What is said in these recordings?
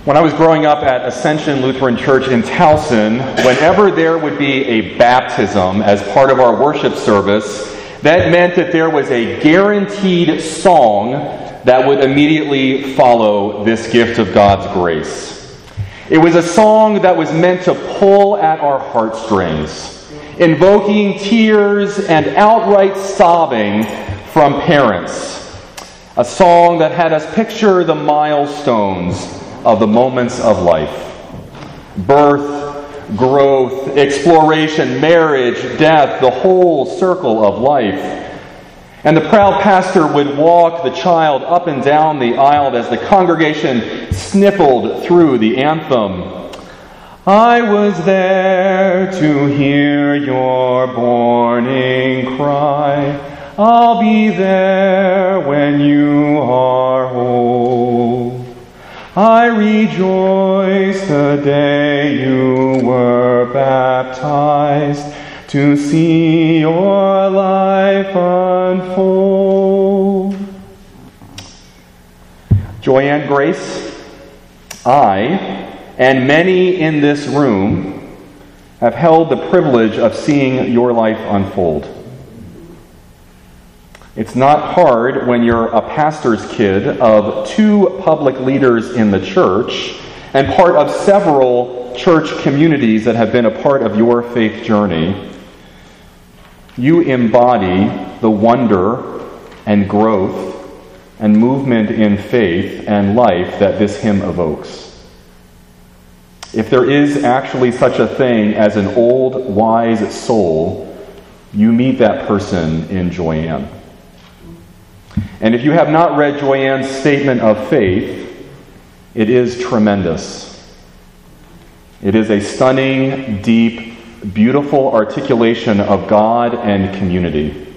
When I was growing up at Ascension Lutheran Church in Towson, whenever there would be a baptism as part of our worship service, that meant that there was a guaranteed song that would immediately follow this gift of God's grace. It was a song that was meant to pull at our heartstrings, invoking tears and outright sobbing from parents. A song that had us picture the milestones of the moments of life. Birth, growth, exploration, marriage, death, the whole circle of life. And the proud pastor would walk the child up and down the aisle as the congregation sniffled through the anthem. I was there to hear your mourning cry. I'll be there when you are old. I rejoice the day you were baptized to see your life unfold. Joyanne Grace, I, and many in this room, have held the privilege of seeing your life unfold. It's not hard when you're a pastor's kid of two public leaders in the church and part of several church communities that have been a part of your faith journey. You embody the wonder and growth and movement in faith and life that this hymn evokes. If there is actually such a thing as an old, wise soul, you meet that person in Joyanne. And if you have not read Joyanne's statement of faith, it is tremendous. It is a stunning, deep, beautiful articulation of God and community.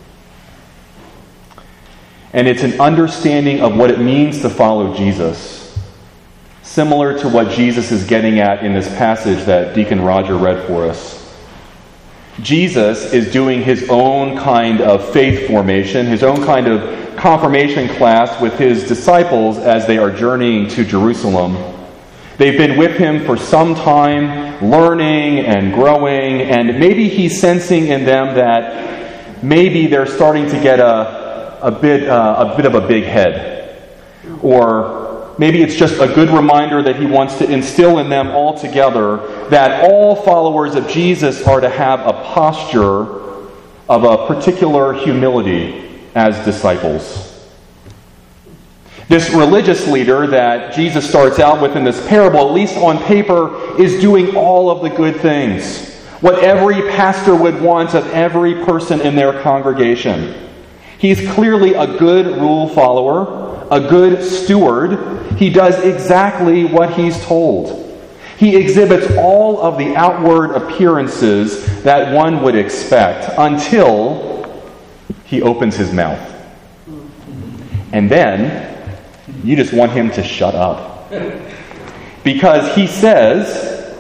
And it's an understanding of what it means to follow Jesus, similar to what Jesus is getting at in this passage that Deacon Roger read for us. Jesus is doing his own kind of faith formation, his own kind of confirmation class with his disciples as they are journeying to Jerusalem. They've been with him for some time, learning and growing, and maybe he's sensing in them that maybe they're starting to get a bit of a big head. Or maybe it's just a good reminder that he wants to instill in them all together that all followers of Jesus are to have a posture of a particular humility as disciples. This religious leader that Jesus starts out with in this parable, at least on paper, is doing all of the good things. What every pastor would want of every person in their congregation. He's clearly a good rule follower, a good steward. He does exactly what he's told. He exhibits all of the outward appearances that one would expect until he opens his mouth. And then you just want him to shut up. Because he says,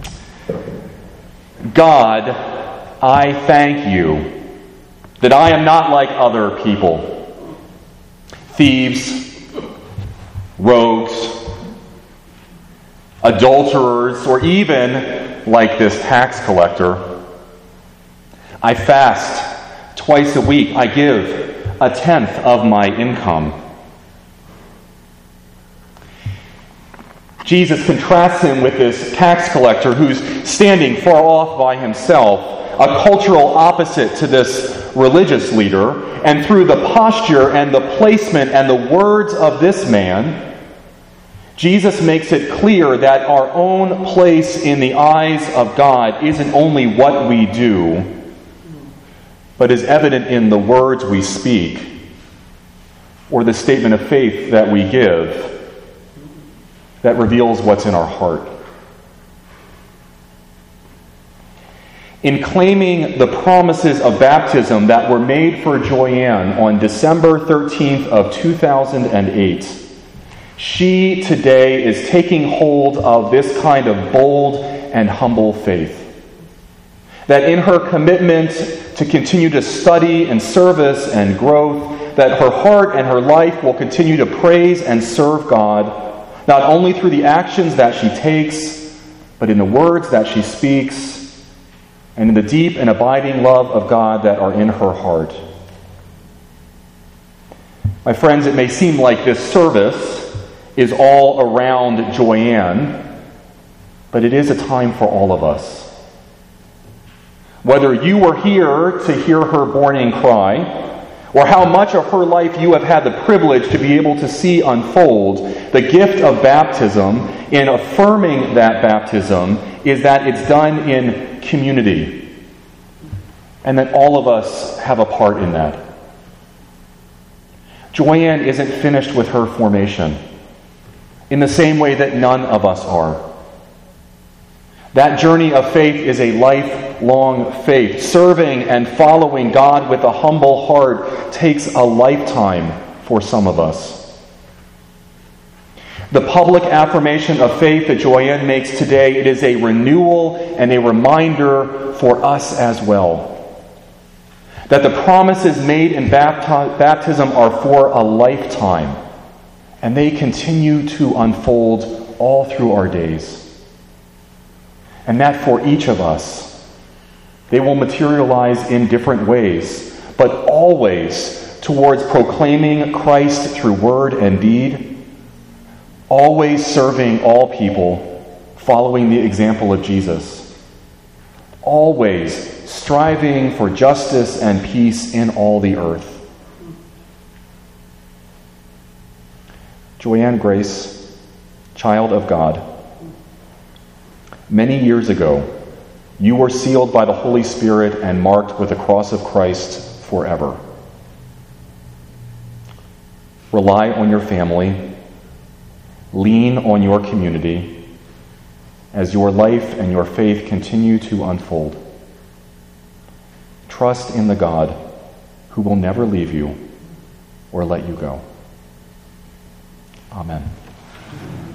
God, I thank you that I am not like other people. Thieves, rogues, adulterers, or even like this tax collector. I fast twice a week. I give 1/10 of my income. Jesus contrasts him with this tax collector who's standing far off by himself, a cultural opposite to this religious leader, and through the posture and the placement and the words of this man, Jesus makes it clear that our own place in the eyes of God isn't only what we do, but is evident in the words we speak or the statement of faith that we give that reveals what's in our heart. In claiming the promises of baptism that were made for Joyanne on December 13th of 2008, she today is taking hold of this kind of bold and humble faith. That in her commitment to continue to study and service and growth, that her heart and her life will continue to praise and serve God not only through the actions that she takes, but in the words that she speaks, and in the deep and abiding love of God that are in her heart. My friends, it may seem like this service is all around Joyanne, but it is a time for all of us. Whether you were here to hear her morning cry, or how much of her life you have had the privilege to be able to see unfold, the gift of baptism, in affirming that baptism, is that it's done in community, and that all of us have a part in that. Joyanne isn't finished with her formation, in the same way that none of us are. That journey of faith is a lifelong faith. Serving and following God with a humble heart takes a lifetime for some of us. The public affirmation of faith that Joyanne makes today, it is a renewal and a reminder for us as well. That the promises made in baptism are for a lifetime, and they continue to unfold all through our days. And that for each of us, they will materialize in different ways, but always towards proclaiming Christ through word and deed, always serving all people, following the example of Jesus, always striving for justice and peace in all the earth. Joyanne Grace, child of God, many years ago, you were sealed by the Holy Spirit and marked with the cross of Christ forever. Rely on your family, lean on your community as your life and your faith continue to unfold. Trust in the God who will never leave you or let you go. Amen.